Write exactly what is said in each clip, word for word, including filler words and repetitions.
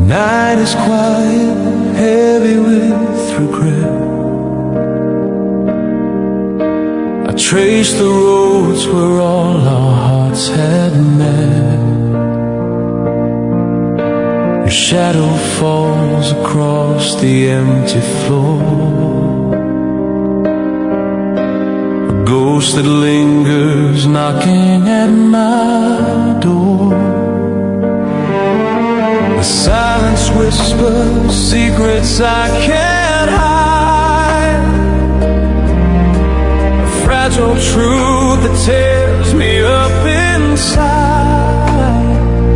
night is quiet, heavy with regret. I trace the roads where all our hearts had met. Your shadow falls across the empty floor, a ghost that lingers knocking at my door. The silence whispers secrets I can't hide, a fragile truth that tears me up inside.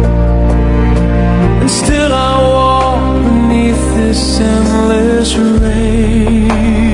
And still I walk beneath this endless rain.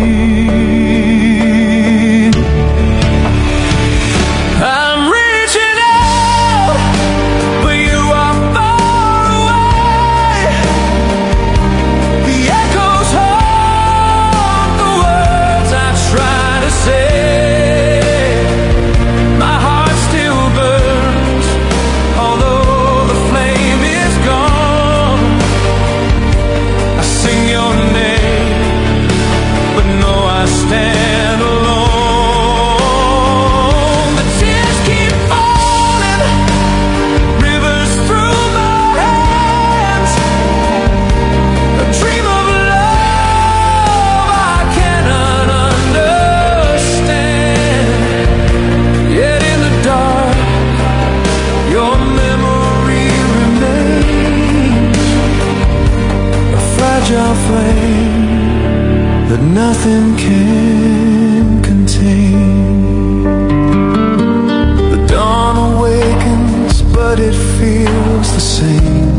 That nothing can contain. The dawn awakens, but it feels the same.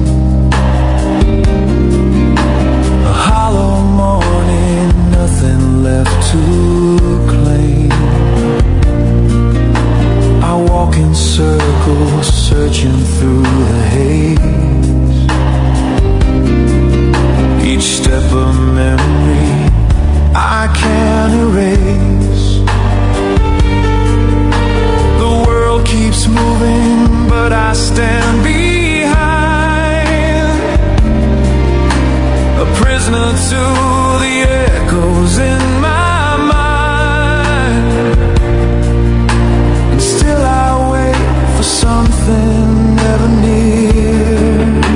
A hollow morning, nothing left to claim. I walk in circles, searching through the haze. Each step a memory I can't erase. The world keeps moving, but I stand behind, a prisoner to the echoes in my mind. And still I wait for something never near.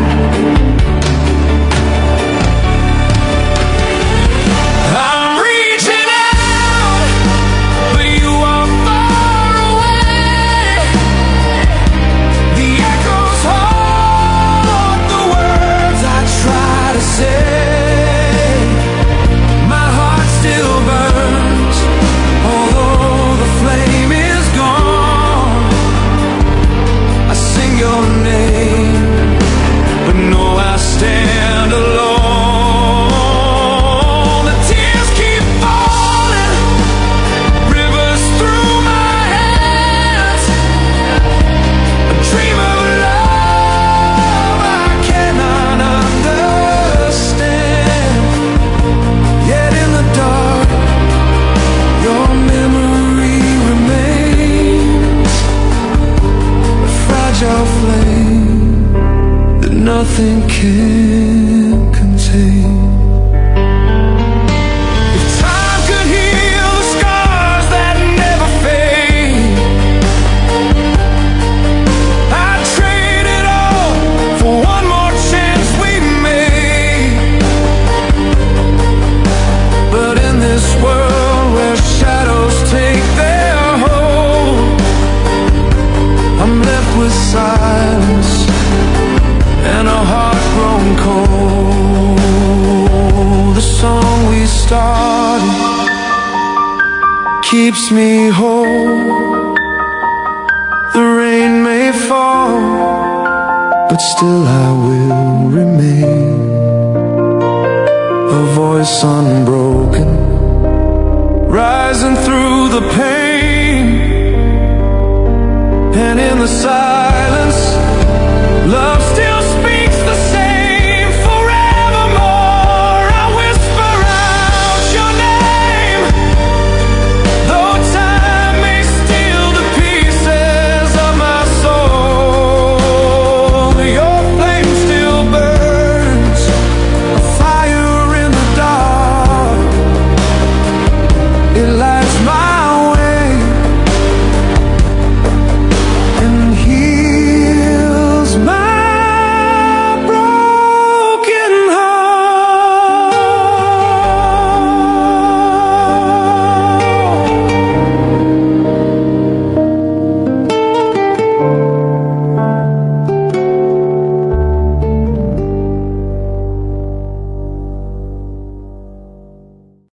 Nothing can contain. If time could heal the scars that never fade, I'd trade it all for one more chance we made. But in this world where shadows take their hold, I'm left with silence and a heart grown cold. The song we started keeps me whole. The rain may fall, but still I will remain.